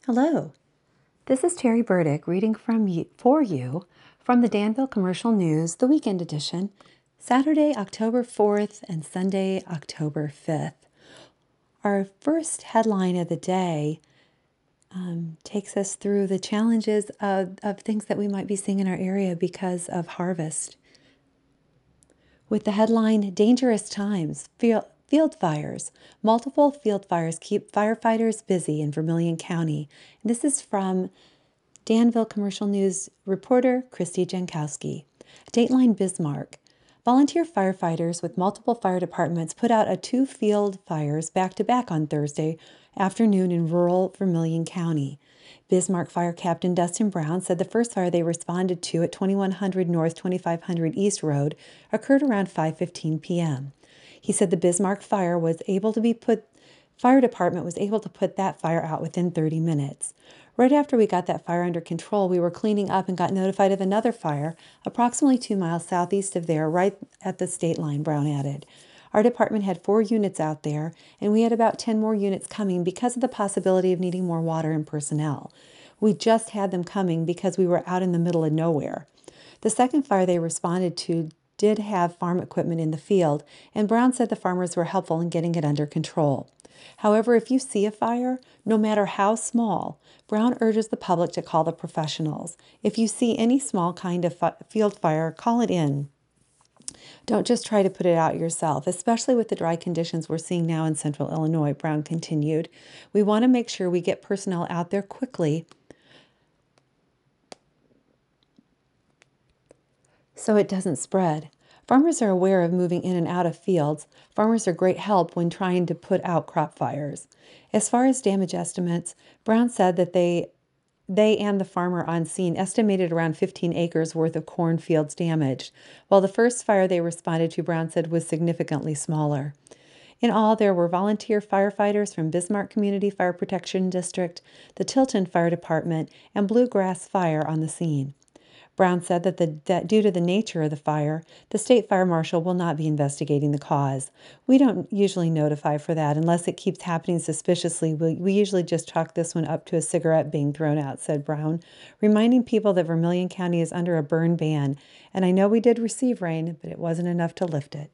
Hello, this is Terry Burdick reading for you from the Danville Commercial News, the weekend edition, Saturday, October 4th and Sunday, October 5th. Our first headline of the day takes us through the challenges of things that we might be seeing in our area because of harvest. With the headline, Dangerous Times, Field Fires. Multiple field fires keep firefighters busy in Vermilion County. And this is from Danville Commercial News reporter Christy Jankowski. Dateline Bismarck. Volunteer firefighters with multiple fire departments put out 2 field fires back-to-back on Thursday afternoon in rural Vermilion County. Bismarck Fire Captain Dustin Brown said the first fire they responded to at 2100 North 2500 East Road occurred around 5:15 p.m. He said the Bismarck fire department was able to put that fire out within 30 minutes. Right after we got that fire under control, we were cleaning up and got notified of another fire approximately 2 miles southeast of there, right at the state line, Brown added. Our department had 4 units out there, and we had about 10 more units coming because of the possibility of needing more water and personnel. We just had them coming because we were out in the middle of nowhere. The second fire they responded to did have farm equipment in the field, and Brown said the farmers were helpful in getting it under control. However, if you see a fire, no matter how small, Brown urges the public to call the professionals. If you see any small kind of field fire, call it in. Don't just try to put it out yourself, especially with the dry conditions we're seeing now in central Illinois, Brown continued. We want to make sure we get personnel out there quickly so it doesn't spread. Farmers are aware of moving in and out of fields. Farmers are great help when trying to put out crop fires. As far as damage estimates, Brown said that they and the farmer on scene estimated around 15 acres worth of cornfields damaged, while the first fire they responded to, Brown said, was significantly smaller. In all, there were volunteer firefighters from Bismarck Community Fire Protection District, the Tilton Fire Department, and Bluegrass Fire on the scene. Brown said that due to the nature of the fire, the state fire marshal will not be investigating the cause. We don't usually notify for that unless it keeps happening suspiciously. We usually just chalk this one up to a cigarette being thrown out, said Brown, reminding people that Vermilion County is under a burn ban. And I know we did receive rain, but it wasn't enough to lift it.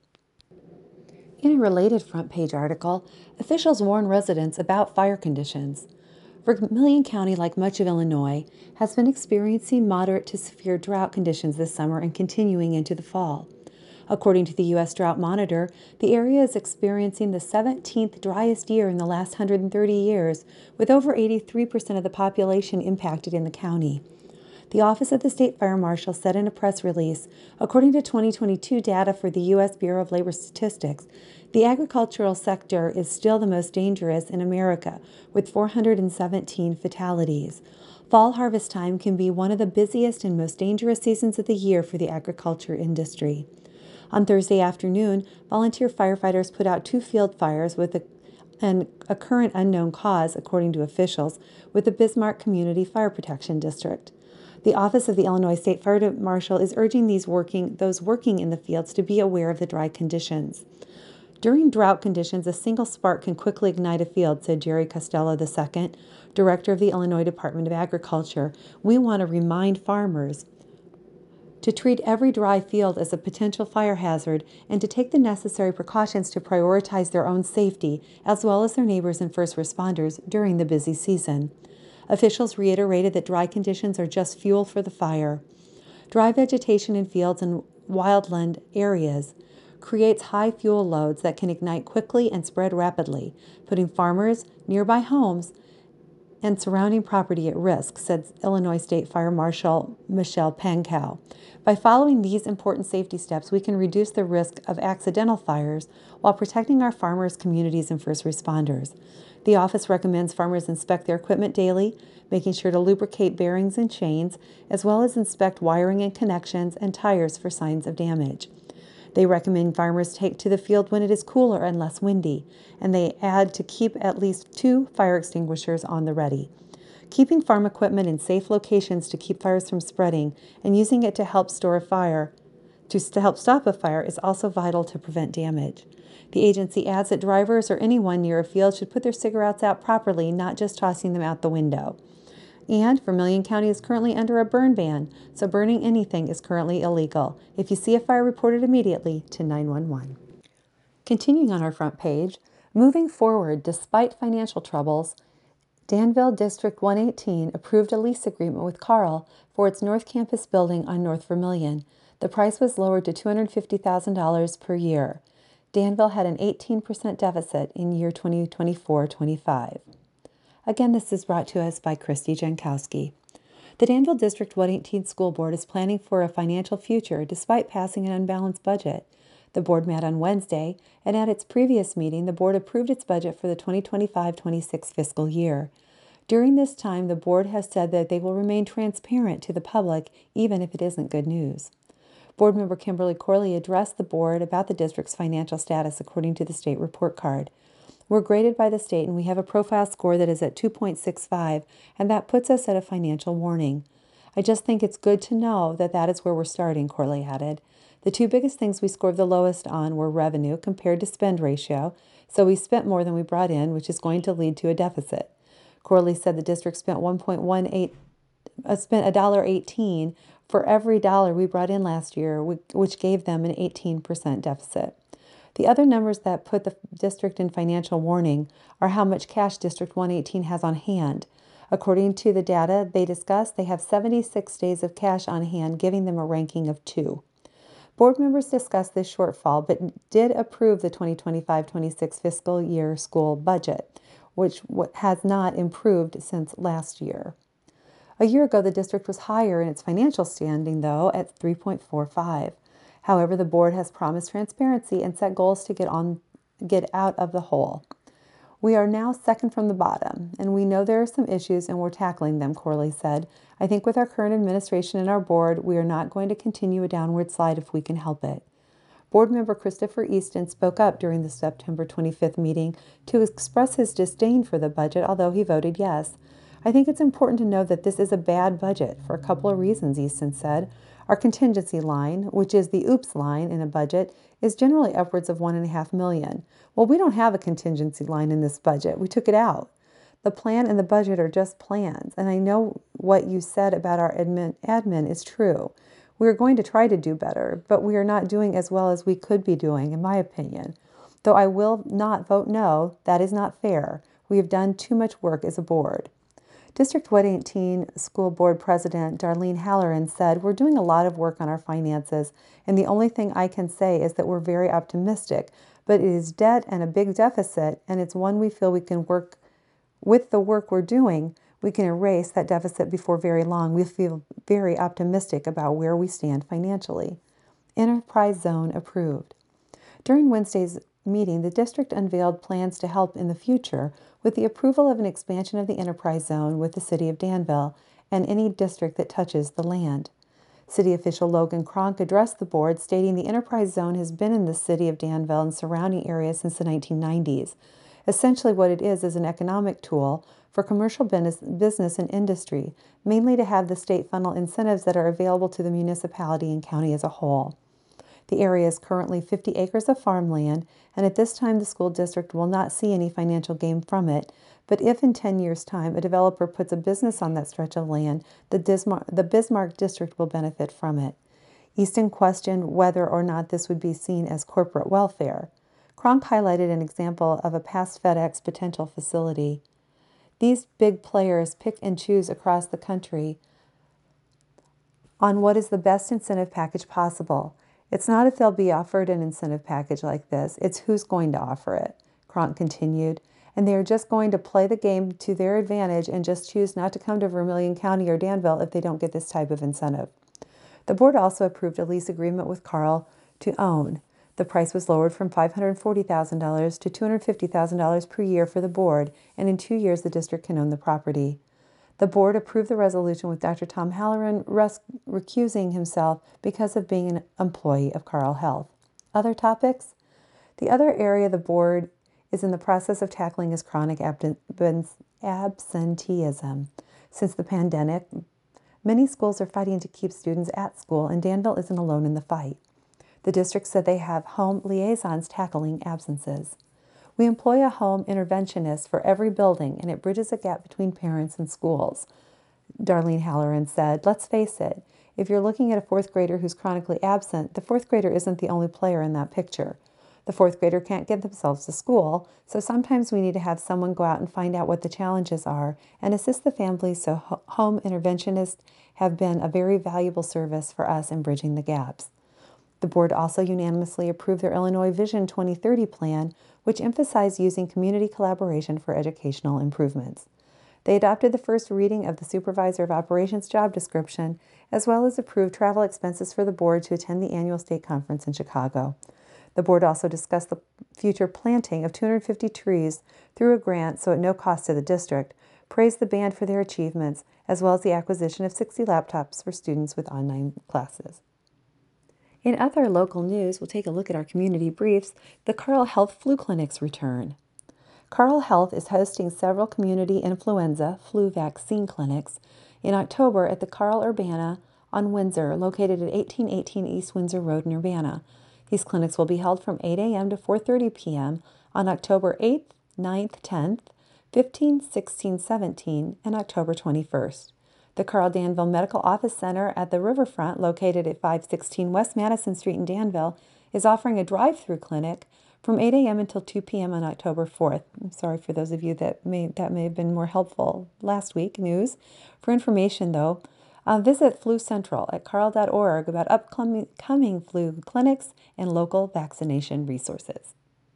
In a related front page article, officials warn residents about fire conditions. Vermilion County, like much of Illinois, has been experiencing moderate to severe drought conditions this summer and continuing into the fall. According to the U.S. Drought Monitor, the area is experiencing the 17th driest year in the last 130 years, with over 83% of the population impacted in the county. The Office of the State Fire Marshal said in a press release, according to 2022 data for the U.S. Bureau of Labor Statistics, the agricultural sector is still the most dangerous in America, with 417 fatalities. Fall harvest time can be one of the busiest and most dangerous seasons of the year for the agriculture industry. On Thursday afternoon, volunteer firefighters put out 2 field fires with a current unknown cause, according to officials, with the Bismarck Community Fire Protection District. The Office of the Illinois State Fire Marshal is urging those working in the fields to be aware of the dry conditions. During drought conditions, a single spark can quickly ignite a field, said Jerry Costello II, director of the Illinois Department of Agriculture. We want to remind farmers to treat every dry field as a potential fire hazard and to take the necessary precautions to prioritize their own safety as well as their neighbors and first responders during the busy season. Officials reiterated that dry conditions are just fuel for the fire. Dry vegetation in fields and wildland areas creates high fuel loads that can ignite quickly and spread rapidly, putting farmers, nearby homes, and surrounding property at risk, said Illinois State Fire Marshal Michelle Pankow. By following these important safety steps, we can reduce the risk of accidental fires while protecting our farmers, communities, and first responders. The office recommends farmers inspect their equipment daily, making sure to lubricate bearings and chains, as well as inspect wiring and connections and tires for signs of damage. They recommend farmers take to the field when it is cooler and less windy, and they add to keep at least 2 fire extinguishers on the ready. Keeping farm equipment in safe locations to keep fires from spreading and using it to help store a fire To help stop a fire is also vital to prevent damage. The agency adds that drivers or anyone near a field should put their cigarettes out properly, not just tossing them out the window. And Vermilion County is currently under a burn ban, so burning anything is currently illegal. If you see a fire, report it immediately to 911. Continuing on our front page, moving forward despite financial troubles, Danville District 118 approved a lease agreement with Carl for its North Campus building on North Vermilion. The price was lowered to $250,000 per year. Danville had an 18% deficit in year 2024-25. Again, this is brought to us by Christy Jankowski. The Danville District 118 School Board is planning for a financial future despite passing an unbalanced budget. The board met on Wednesday, and at its previous meeting, the board approved its budget for the 2025-26 fiscal year. During this time, the board has said that they will remain transparent to the public, even if it isn't good news. Board member Kimberly Corley addressed the board about the district's financial status according to the state report card. We're graded by the state, and we have a profile score that is at 2.65, and that puts us at a financial warning. I just think it's good to know that that is where we're starting, Corley added. The two biggest things we scored the lowest on were revenue compared to spend ratio, so we spent more than we brought in, which is going to lead to a deficit. Corley said the district spent $1.18 for every dollar we brought in last year, which gave them an 18% deficit. The other numbers that put the district in financial warning are how much cash District 118 has on hand. According to the data they discussed, they have 76 days of cash on hand, giving them a ranking of 2. Board members discussed this shortfall, but did approve the 2025-26 fiscal year school budget, which has not improved since last year. A year ago, the district was higher in its financial standing, though, at 3.45. However, the board has promised transparency and set goals to get out of the hole. We are now second from the bottom, and we know there are some issues and we're tackling them, Corley said. I think with our current administration and our board, we are not going to continue a downward slide if we can help it. Board member Christopher Easton spoke up during the September 25th meeting to express his disdain for the budget, although he voted yes. I think it's important to know that this is a bad budget for a couple of reasons, Easton said. Our contingency line, which is the oops line in a budget, is generally upwards of $1.5 million. Well, we don't have a contingency line in this budget. We took it out. The plan and the budget are just plans, and I know what you said about our admin is true. We are going to try to do better, but we are not doing as well as we could be doing, in my opinion. Though I will not vote no, that is not fair. We have done too much work as a board. District 118 School Board President Darlene Halloran said, we're doing a lot of work on our finances, and the only thing I can say is that we're very optimistic, but it is debt and a big deficit, and it's one we feel we can work with the work we're doing. We can erase that deficit before very long. We feel very optimistic about where we stand financially. Enterprise Zone approved. During Wednesday's meeting, the district unveiled plans to help in the future with the approval of an expansion of the Enterprise Zone with the City of Danville and any district that touches the land. City official Logan Cronk addressed the board, stating the Enterprise Zone has been in the City of Danville and surrounding areas since the 1990s. Essentially what it is an economic tool for commercial business and industry, mainly to have the state funnel incentives that are available to the municipality and county as a whole. The area is currently 50 acres of farmland, and at this time the school district will not see any financial gain from it, but if in 10 years' time a developer puts a business on that stretch of land, the Bismarck district will benefit from it. Easton questioned whether or not this would be seen as corporate welfare. Cronk highlighted an example of a past FedEx potential facility. These big players pick and choose across the country on what is the best incentive package possible. It's not if they'll be offered an incentive package like this, it's who's going to offer it, Cronk continued, and they are just going to play the game to their advantage and just choose not to come to Vermilion County or Danville if they don't get this type of incentive. The board also approved a lease agreement with Carl to own. The price was lowered from $540,000 to $250,000 per year for the board, and in 2 years the district can own the property. The board approved the resolution with Dr. Tom Halloran recusing himself because of being an employee of Carle Health. Other topics? The other area the board is in the process of tackling is chronic absenteeism. Since the pandemic, many schools are fighting to keep students at school, and Danville isn't alone in the fight. The district said they have home liaisons tackling absences. We employ a home interventionist for every building, and it bridges a gap between parents and schools, Darlene Halloran said. Let's face it, if you're looking at a fourth grader who's chronically absent, the fourth grader isn't the only player in that picture. The fourth grader can't get themselves to school, so sometimes we need to have someone go out and find out what the challenges are and assist the families, so home interventionists have been a very valuable service for us in bridging the gaps. The board also unanimously approved their Illinois Vision 2030 plan, which emphasized using community collaboration for educational improvements. They adopted the first reading of the Supervisor of Operations job description, as well as approved travel expenses for the board to attend the annual state conference in Chicago. The board also discussed the future planting of 250 trees through a grant, so at no cost to the district, praised the band for their achievements, as well as the acquisition of 60 laptops for students with online classes. In other local news, we'll take a look at our community briefs. The Carle Health Flu Clinics return. Carle Health is hosting several community influenza flu vaccine clinics in October at the Carle Urbana on Windsor, located at 1818 East Windsor Road in Urbana. These clinics will be held from 8 a.m. to 4:30 p.m. on October 8th, 9th, 10th, 15th, 16th, 17th, and October 21st. The Carle Danville Medical Office Center at the Riverfront, located at 516 West Madison Street in Danville, is offering a drive-through clinic from 8 a.m. until 2 p.m. on October 4th. I'm sorry for those of you that may have been more helpful last week news. For information, though, visit Flu Central at carle.org about upcoming flu clinics and local vaccination resources.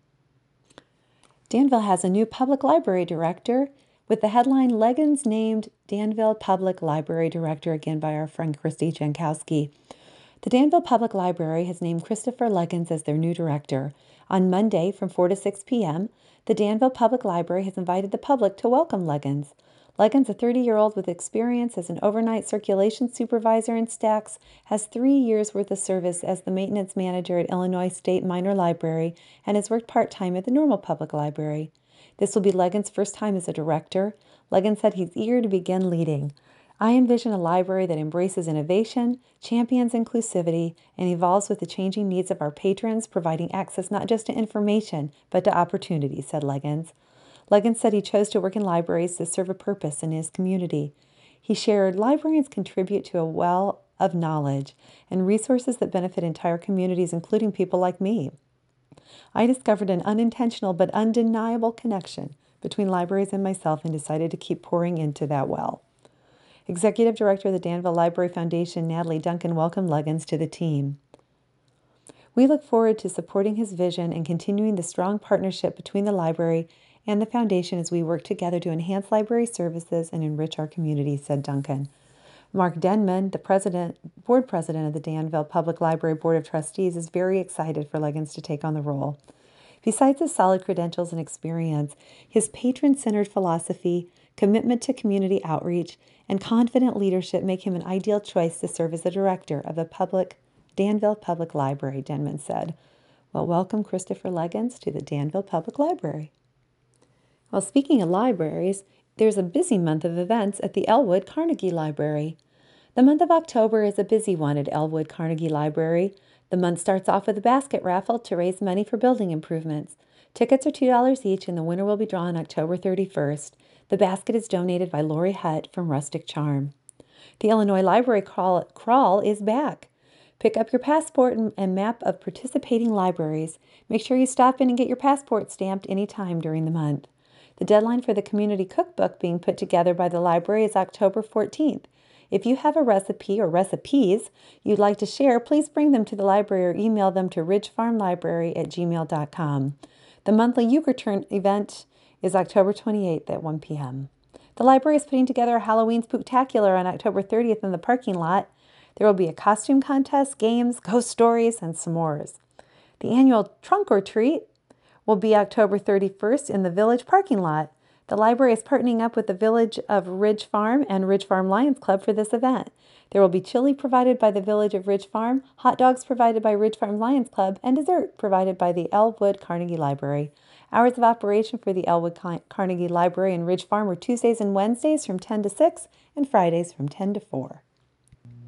Danville has a new public library director, with the headline Leggins named Danville Public Library Director, again by our friend Christy Jankowski. The Danville Public Library has named Christopher Leggins as their new director. On Monday from 4 to 6 p.m., the Danville Public Library has invited the public to welcome Leggins. Leggins, a 30-year-old with experience as an overnight circulation supervisor in Stax, has 3 years' worth of service as the maintenance manager at Illinois State Minor Library and has worked part-time at the Normal Public Library. This will be Leggins' first time as a director. Leggins said he's eager to begin leading. I envision a library that embraces innovation, champions inclusivity, and evolves with the changing needs of our patrons, providing access not just to information, but to opportunity, said Leggins. Leggins said he chose to work in libraries to serve a purpose in his community. He shared, librarians contribute to a well of knowledge and resources that benefit entire communities, including people like me. I discovered an unintentional but undeniable connection between libraries and myself and decided to keep pouring into that well. Executive Director of the Danville Library Foundation, Natalie Duncan, welcomed Leggins to the team. We look forward to supporting his vision and continuing the strong partnership between the library and the foundation as we work together to enhance library services and enrich our community, said Duncan. Mark Denman, the board president of the Danville Public Library Board of Trustees, is very excited for Leggins to take on the role. Besides his solid credentials and experience, his patron-centered philosophy, commitment to community outreach, and confident leadership make him an ideal choice to serve as the director of the Danville Public Library, Denman said. Well, welcome Christopher Leggins to the Danville Public Library. Well, speaking of libraries, there's a busy month of events at the Elwood Carnegie Library. The month of October is a busy one at Elwood Carnegie Library. The month starts off with a basket raffle to raise money for building improvements. Tickets are $2 each, and the winner will be drawn October 31st. The basket is donated by Lori Hutt from Rustic Charm. The Illinois Library Crawl is back. Pick up your passport and map of participating libraries. Make sure you stop in and get your passport stamped anytime during the month. The deadline for the community cookbook being put together by the library is October 14th. If you have a recipe or recipes you'd like to share, please bring them to the library or email them to ridgefarmlibrary@gmail.com. The monthly U-Return event is October 28th at 1 p.m. The library is putting together a Halloween spooktacular on October 30th in the parking lot. There will be a costume contest, games, ghost stories, and s'mores. The annual Trunk or Treat will be October 31st in the Village parking lot. The library is partnering up with the Village of Ridge Farm and Ridge Farm Lions Club for this event. There will be chili provided by the Village of Ridge Farm, hot dogs provided by Ridge Farm Lions Club, and dessert provided by the Elwood Carnegie Library. Hours of operation for the Elwood Carnegie Library and Ridge Farm were Tuesdays and Wednesdays from 10 to 6 and Fridays from 10 to 4.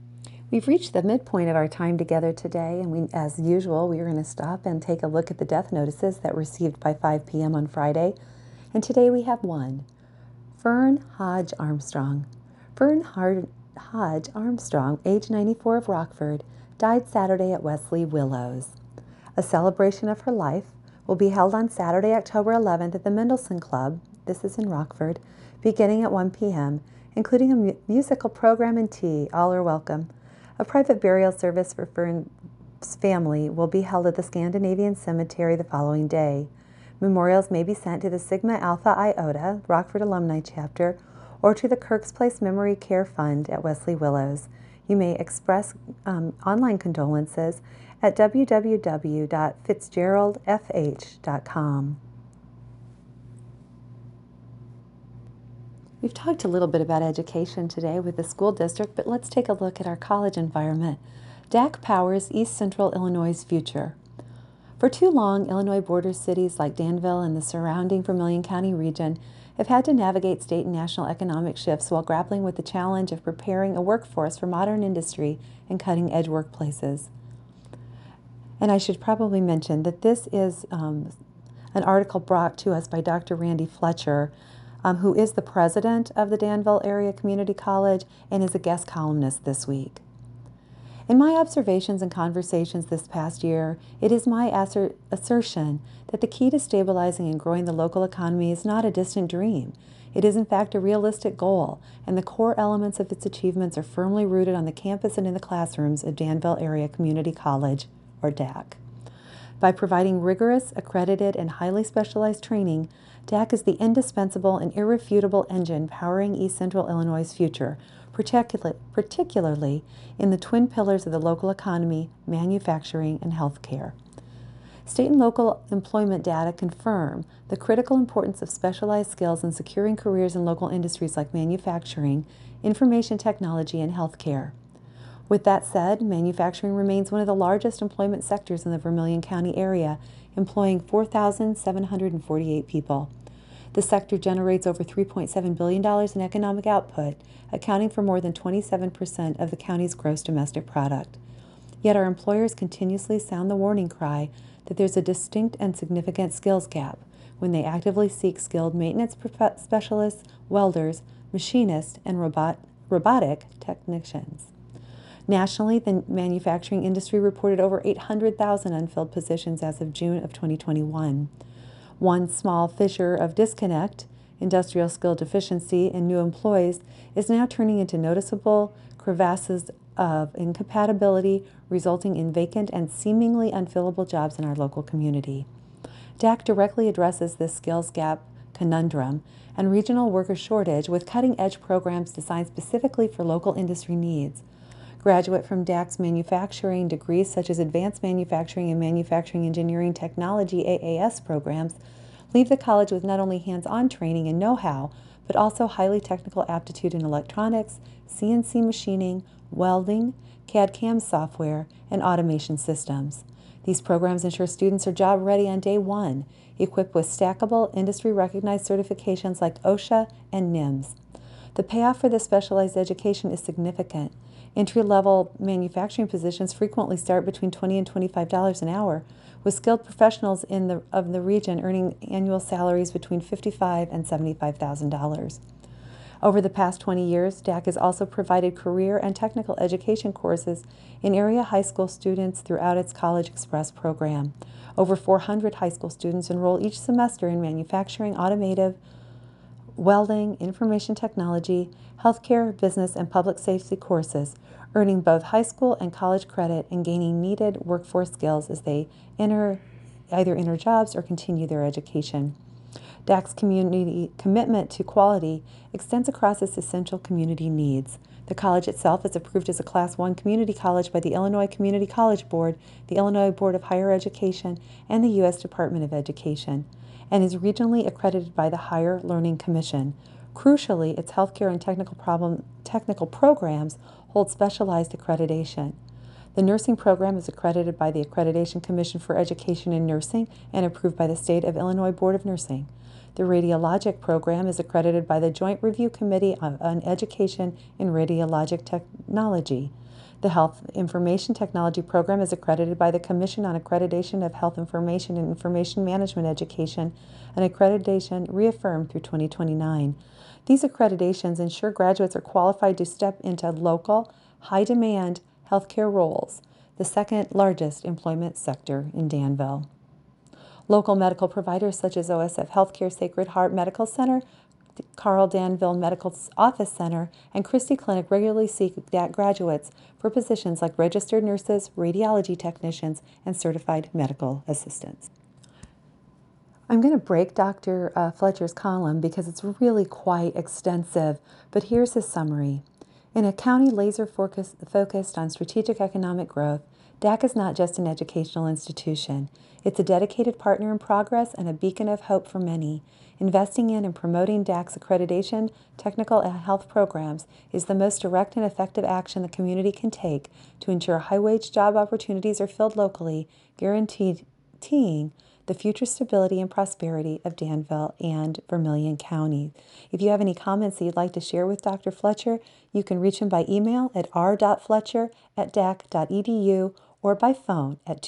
We've reached the midpoint of our time together today, and as usual, we are going to stop and take a look at the death notices that were received by 5 p.m. on Friday. And today we have one. Fern Hodge Armstrong. Fern Hodge Armstrong, age 94, of Rockford, died Saturday at Wesley Willows. A celebration of her life will be held on Saturday, October 11th at the Mendelssohn Club, this is in Rockford, beginning at 1 p.m., including a musical program and tea. All are welcome. A private burial service for Fern's family will be held at the Scandinavian Cemetery the following day. Memorials may be sent to the Sigma Alpha Iota, Rockford Alumni Chapter, or to the Kirk's Place Memory Care Fund at Wesley Willows. You may express online condolences at www.fitzgeraldfh.com. We've talked a little bit about education today with the school district, but let's take a look at our college environment. DAC powers East Central Illinois' future. For too long, Illinois border cities like Danville and the surrounding Vermilion County region have had to navigate state and national economic shifts while grappling with the challenge of preparing a workforce for modern industry and cutting-edge workplaces. And I should probably mention that this is an article brought to us by Dr. Randy Fletcher, who is the president of the Danville Area Community College and is a guest columnist this week. In my observations and conversations this past year, it is my assertion that the key to stabilizing and growing the local economy is not a distant dream. It is in fact a realistic goal, and the core elements of its achievements are firmly rooted on the campus and in the classrooms of Danville Area Community College, or DAC. By providing rigorous, accredited, and highly specialized training, DAC is the indispensable and irrefutable engine powering East Central Illinois' future, particularly in the twin pillars of the local economy, manufacturing, and healthcare. State and local employment data confirm the critical importance of specialized skills in securing careers in local industries like manufacturing, information technology, and healthcare. With that said, manufacturing remains one of the largest employment sectors in the Vermilion County area, employing 4,748 people. The sector generates over $3.7 billion in economic output, accounting for more than 27% of the county's gross domestic product. Yet our employers continuously sound the warning cry that there's a distinct and significant skills gap when they actively seek skilled maintenance specialists, welders, machinists, and robotic technicians. Nationally, the manufacturing industry reported over 800,000 unfilled positions as of June of 2021. One small fissure of disconnect, industrial skill deficiency, and new employees is now turning into noticeable crevasses of incompatibility, resulting in vacant and seemingly unfillable jobs in our local community. DAC directly addresses this skills gap conundrum and regional worker shortage with cutting-edge programs designed specifically for local industry needs. Graduate from DAC's manufacturing degrees such as Advanced Manufacturing and Manufacturing Engineering Technology AAS programs leave the college with not only hands-on training and know-how, but also highly technical aptitude in electronics, CNC machining, welding, CAD/CAM software, and automation systems. These programs ensure students are job ready on day one, equipped with stackable, industry-recognized certifications like OSHA and NIMS. The payoff for this specialized education is significant. Entry-level manufacturing positions frequently start between $20 and $25 an hour, with skilled professionals of the region earning annual salaries between $55,000 and $75,000. Over the past 20 years, DAC has also provided career and technical education courses in area high school students throughout its College Express program. Over 400 high school students enroll each semester in manufacturing, automotive, welding, information technology, healthcare, business, and public safety courses, earning both high school and college credit and gaining needed workforce skills as they either enter jobs or continue their education. DAC's community commitment to quality extends across its essential community needs. The college itself is approved as a Class I community college by the Illinois Community College Board, the Illinois Board of Higher Education, and the U.S. Department of Education, and is regionally accredited by the Higher Learning Commission. Crucially, its healthcare and technical programs hold specialized accreditation. The nursing program is accredited by the Accreditation Commission for Education in Nursing and approved by the State of Illinois Board of Nursing. The radiologic program is accredited by the Joint Review Committee on Education in Radiologic Technology. The Health Information Technology program is accredited by the Commission on Accreditation of Health Information and Information Management Education, an accreditation reaffirmed through 2029. These accreditations ensure graduates are qualified to step into local, high-demand healthcare roles, the second largest employment sector in Danville. Local medical providers such as OSF Healthcare Sacred Heart Medical Center, Carl Danville Medical Office Center, and Christie Clinic regularly seek graduates for positions like registered nurses, radiology technicians, and certified medical assistants. I'm going to break Dr. Fletcher's column because it's really quite extensive, but here's his summary. In a county laser-focused on strategic economic growth, DAC is not just an educational institution. It's a dedicated partner in progress and a beacon of hope for many. Investing in and promoting DAC's accreditation, technical and health programs is the most direct and effective action the community can take to ensure high-wage job opportunities are filled locally, guaranteeing the future stability and prosperity of Danville and Vermilion County. If you have any comments that you'd like to share with Dr. Fletcher, you can reach him by email at r.fletcher@dac.edu or by phone at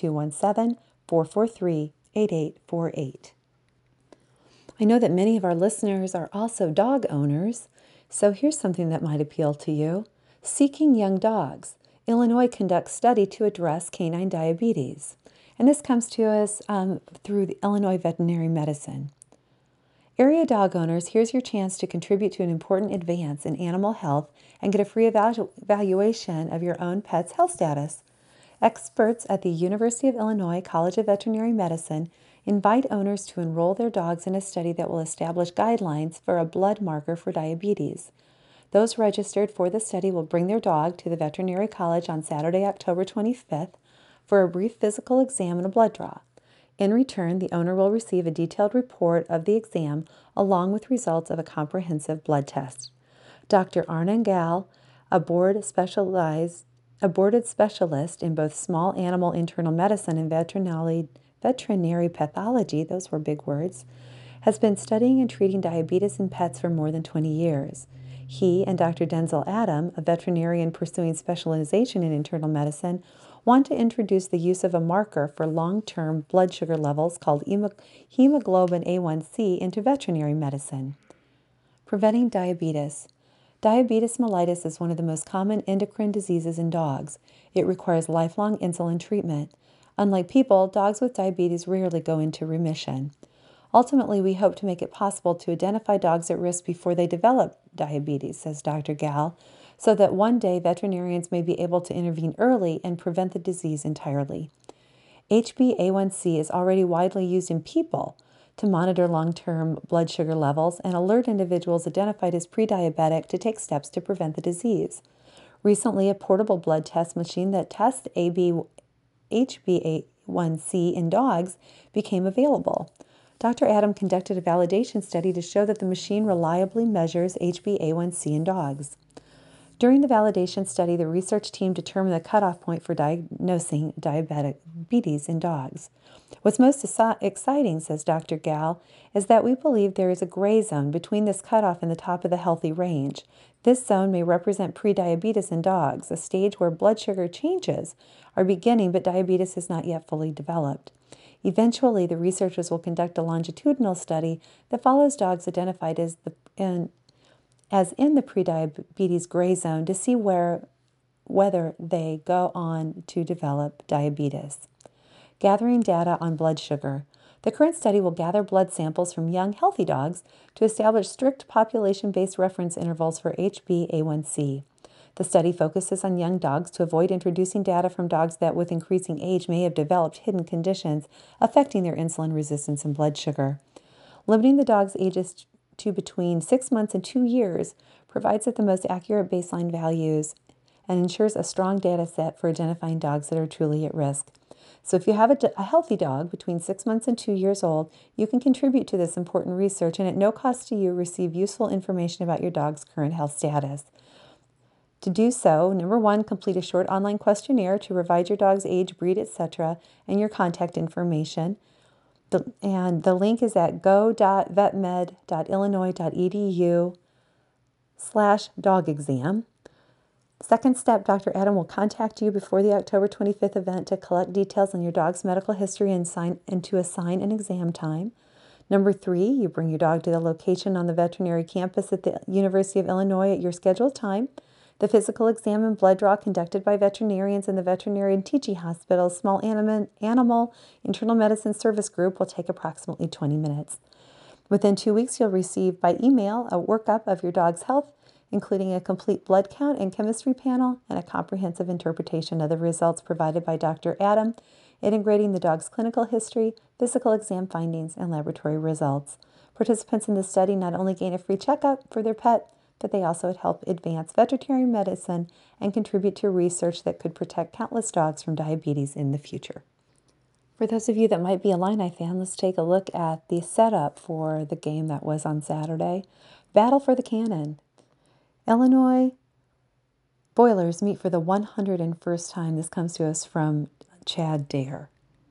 217-443-8848. I know that many of our listeners are also dog owners, so here's something that might appeal to you. Seeking Young Dogs. Illinois conducts study to address canine diabetes. And this comes to us through the Illinois Veterinary Medicine. Area dog owners, here's your chance to contribute to an important advance in animal health and get a free evaluation of your own pet's health status. Experts at the University of Illinois College of Veterinary Medicine invite owners to enroll their dogs in a study that will establish guidelines for a blood marker for diabetes. Those registered for the study will bring their dog to the Veterinary College on Saturday, October 25th, for a brief physical exam and a blood draw. In return, the owner will receive a detailed report of the exam along with results of a comprehensive blood test. Dr. Arnon Gal, a boarded specialist in both small animal internal medicine and veterinary pathology, those were big words, has been studying and treating diabetes in pets for more than 20 years. He and Dr. Denzel Adam, a veterinarian pursuing specialization in internal medicine, want to introduce the use of a marker for long-term blood sugar levels called hemoglobin A1C into veterinary medicine. Preventing diabetes. Diabetes mellitus is one of the most common endocrine diseases in dogs. It requires lifelong insulin treatment. Unlike people, dogs with diabetes rarely go into remission. Ultimately, we hope to make it possible to identify dogs at risk before they develop diabetes, says Dr. Gal, so that one day veterinarians may be able to intervene early and prevent the disease entirely. HbA1c is already widely used in people to monitor long-term blood sugar levels and alert individuals identified as pre-diabetic to take steps to prevent the disease. Recently, a portable blood test machine that tests HbA1c in dogs became available. Dr. Adam conducted a validation study to show that the machine reliably measures HbA1c in dogs. During the validation study, the research team determined the cutoff point for diagnosing diabetes in dogs. What's most exciting, says Dr. Gal, is that we believe there is a gray zone between this cutoff and the top of the healthy range. This zone may represent prediabetes in dogs, a stage where blood sugar changes are beginning but diabetes is not yet fully developed. Eventually, the researchers will conduct a longitudinal study that follows dogs identified as in the prediabetes gray zone to see whether they go on to develop diabetes. Gathering data on blood sugar. The current study will gather blood samples from young, healthy dogs to establish strict population-based reference intervals for HbA1c. The study focuses on young dogs to avoid introducing data from dogs that, with increasing age, may have developed hidden conditions affecting their insulin resistance and blood sugar. Limiting the dogs' ages to between 6 months and 2 years provides the most accurate baseline values and ensures a strong data set for identifying dogs that are truly at risk. So if you have a healthy dog between 6 months and 2 years old, you can contribute to this important research and at no cost to you receive useful information about your dog's current health status. To do so, number one, complete a short online questionnaire to provide your dog's age, breed, etc., and your contact information. And the link is at go.vetmed.illinois.edu/dog exam. Second step, Dr. Adam will contact you before the October 25th event to collect details on your dog's medical history and to assign an exam time. Number three, you bring your dog to the location on the veterinary campus at the University of Illinois at your scheduled time. The physical exam and blood draw conducted by veterinarians in the Veterinary and Teaching Hospital's Small Animal Internal Medicine Service Group will take approximately 20 minutes. Within 2 weeks, you'll receive by email a workup of your dog's health, including a complete blood count and chemistry panel and a comprehensive interpretation of the results provided by Dr. Adam, integrating the dog's clinical history, physical exam findings, and laboratory results. Participants in this study not only gain a free checkup for their pet, but they also help advance veterinary medicine and contribute to research that could protect countless dogs from diabetes in the future. For those of you that might be Illini fan, let's take a look at the setup for the game that was on Saturday. Battle for the Cannon. Illinois Boilers meet for the 101st time. This comes to us from Chad Dare.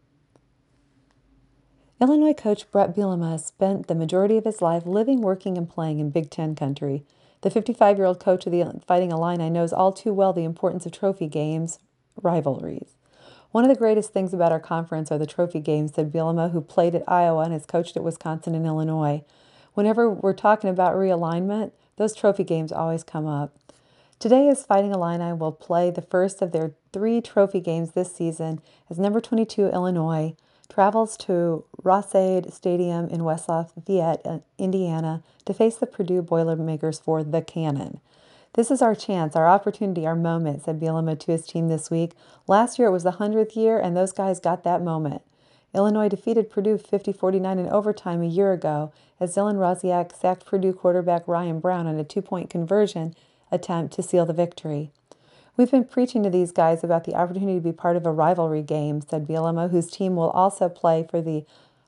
Illinois coach Bret Bielema spent the majority of his life living, working, and playing in Big Ten country. The 55-year-old coach of the Fighting Illini knows all too well the importance of trophy games, rivalries. One of the greatest things about our conference are the trophy games, said Bielema, who played at Iowa and has coached at Wisconsin and Illinois. Whenever we're talking about realignment, those trophy games always come up. Today, his Fighting Illini will play the first of their 3 trophy games this season as number 22 Illinois travels to Ross-Ade Stadium in West Lafayette, Indiana, to face the Purdue Boilermakers for the Cannon. This is our chance, our opportunity, our moment, said Bielema to his team this week. Last year it was the 100th year, and those guys got that moment. Illinois defeated Purdue 50-49 in overtime a year ago as Dylan Rosiak sacked Purdue quarterback Ryan Brown on a 2-point conversion attempt to seal the victory. We've been preaching to these guys about the opportunity to be part of a rivalry game, said Bielema, whose team will also play for the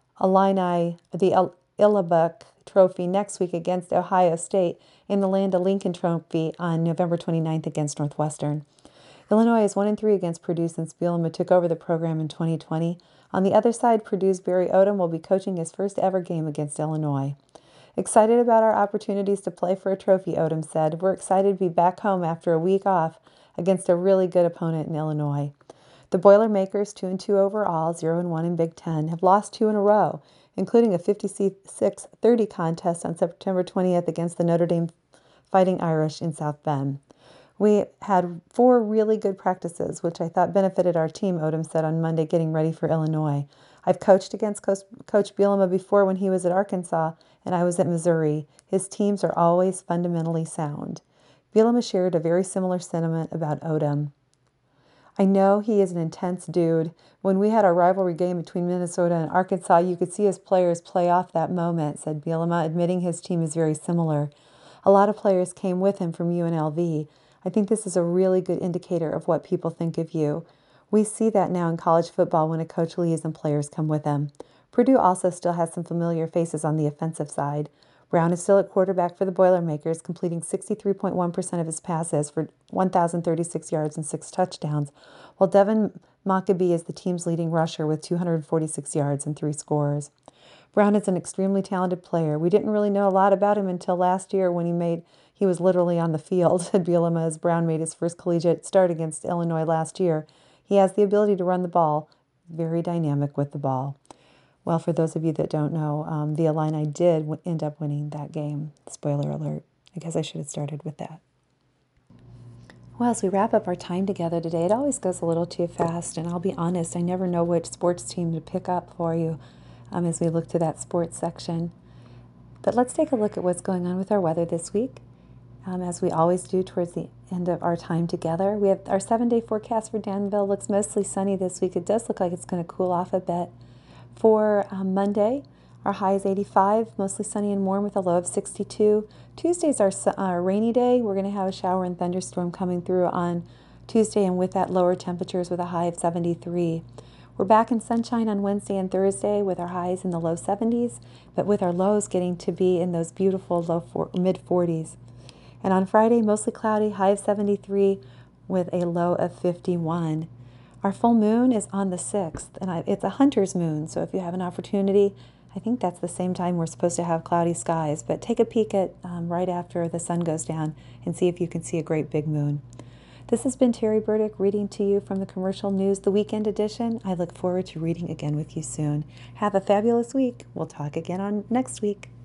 Illabuk Trophy next week against Ohio State and the Land O'Lincoln Trophy on November 29th against Northwestern. Illinois is 1-3 against Purdue since Bielema took over the program in 2020. On the other side, Purdue's Barry Odom will be coaching his first ever game against Illinois. Excited about our opportunities to play for a trophy, Odom said. We're excited to be back home after a week off against a really good opponent in Illinois. The Boilermakers, 2-2 overall, 0-1 in Big Ten, have lost 2 in a row, including a 56-30 contest on September 20th against the Notre Dame Fighting Irish in South Bend. We had 4 really good practices, which I thought benefited our team, Odom said on Monday, getting ready for Illinois. I've coached against Coach Bielema before when he was at Arkansas and I was at Missouri. His teams are always fundamentally sound. Bielema shared a very similar sentiment about Odom. I know he is an intense dude. When we had our rivalry game between Minnesota and Arkansas, you could see his players play off that moment, said Bielema, admitting his team is very similar. A lot of players came with him from UNLV. I think this is a really good indicator of what people think of you. We see that now in college football when a coach leaves and players come with him. Purdue also still has some familiar faces on the offensive side. Brown is still at quarterback for the Boilermakers, completing 63.1% of his passes for 1,036 yards and 6 touchdowns, while Devin Mockabee is the team's leading rusher with 246 yards and 3 scores. Brown is an extremely talented player. We didn't really know a lot about him until last year when he was literally on the field, said Bielema as Brown made his first collegiate start against Illinois last year. He has the ability to run the ball, very dynamic with the ball. Well, for those of you that don't know, the Illini did end up winning that game. Spoiler alert. I guess I should have started with that. Well, as we wrap up our time together today, it always goes a little too fast, and I'll be honest, I never know which sports team to pick up for you as we look to that sports section. But let's take a look at what's going on with our weather this week. As we always do towards the end of our time together, we have our 7-day forecast for Danville. Looks mostly sunny this week. It does look like it's going to cool off a bit. For Monday, our high is 85, mostly sunny and warm with a low of 62. Tuesday's our rainy day. We're going to have a shower and thunderstorm coming through on Tuesday, and with that lower temperatures with a high of 73. We're back in sunshine on Wednesday and Thursday with our highs in the low 70s, but with our lows getting to be in those beautiful mid 40s. And on Friday, mostly cloudy, high of 73 with a low of 51. Our full moon is on the 6th, and it's a hunter's moon, so if you have an opportunity, I think that's the same time we're supposed to have cloudy skies, but take a peek at right after the sun goes down and see if you can see a great big moon. This has been Terry Burdick reading to you from the Commercial News, the weekend edition. I look forward to reading again with you soon. Have a fabulous week. We'll talk again on next week.